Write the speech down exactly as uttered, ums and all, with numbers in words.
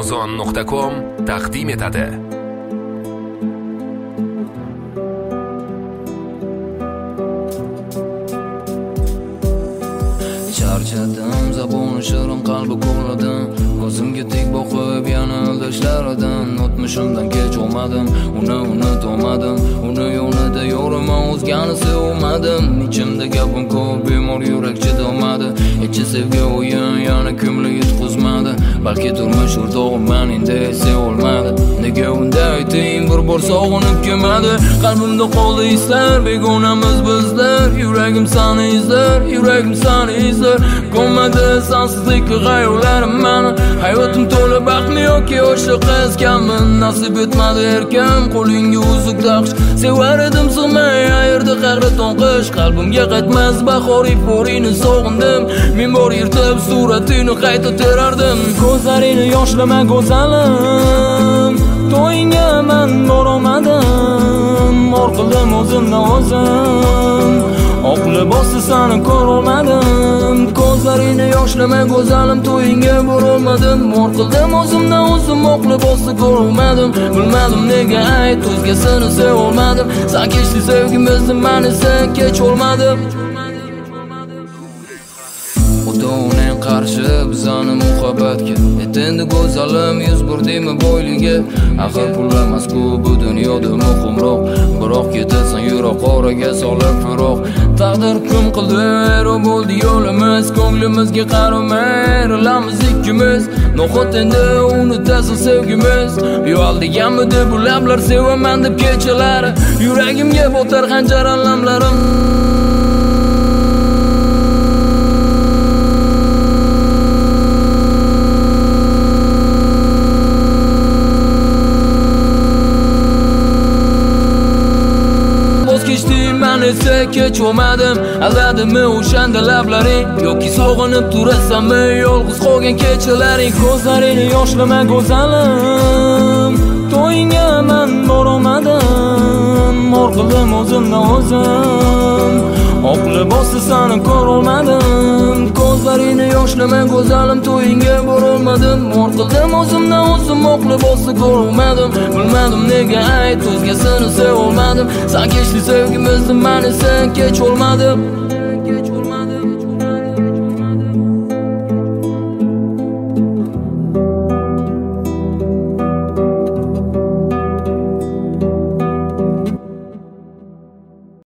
amazon nuqta com taqdim etadi. Charchadim, zaboni shirin qalbi ko'rladim. Ko'zimga tik boqib yana aldashlaridan o'tmishimdan kech olmadim, uni unutolmadim. Uni yo'lida yo'rima o'zgani sevmadim. Ichimda gapim ko'p, bemor yurak chidolmadi. Ichi sevgi o'yin yana ko'ngli yutqizmadi. Balki turmush o'rtog'im men endi sevolmadi. Nega unda ayting, bir bor sog'inib kelmadi. Qalbimda qoldi islar, begonamiz bizlar. Yuragim seni izlar, yuragim seni izlar. Ko'madi sensizlik g'ayolarim meni. Hayotim to'la baxtli yoki o'sha qiz kabi. Nasib etmadi erkam, qo'lingga uzuk taqsh. Sevar edim sig'may, ayirdi qahri to'nqish. Qalbimga qaytmas bahor iforini sog'indim. Men bor yirtib suratini qayta terardim. Ko'zlarini yoshlama go'zalim, to'yingga men borolmadim. Mor qildim o'zimni o'zim, oq libosda seni ko'rolmadim. Ko'zlarini yoshlama go'zalim, to'yingga borolmadim. Mor qildim o'zimni o'zim, oq libosda ko'rolmadim. Bilmadim nega ayt, o'zgasini sevolmadim. Sen kechdi sevgimizni, men esa kech olmadim. Xudoning qarshi bizani muhabbatga, endi go'zalim yuz burdimi bo'yliga. Axir pul emas-ku bu dunyoda muhimroq, biroq ketasan yuroq oraga solib firoq. Taqdir hukm qildi, ero bo'ldi yo'limiz, ko'nglimizga qaramay ayrılamiz ikkimiz. No'xat endi unutasan sevgimiz. Yo'l deganmidi bu lablar, sevaman deb kechalari yuragimga botar xanjar alamlarim. Men esa kech olmadim. Aldadimi o'shanda lablaring, yoki sog'inib turasanmi yolg'iz qolgan kechalaring. Ko'zlarini yoshlama go'zalim, to'yingga men borolmadim. Mor qildim o'zimni o'zim, oq libosda seni ko'rolmadim. Ko'zlarini yoshlama go'zalim, to'yingga borolmadim. Mor qildim o'zimni o'zim, oq libosda ko'rolmadim. Bilmadim nega ayt, o'zgasini sevolmadim. Sen kechdi sevgimizni, men esa kech olmadim.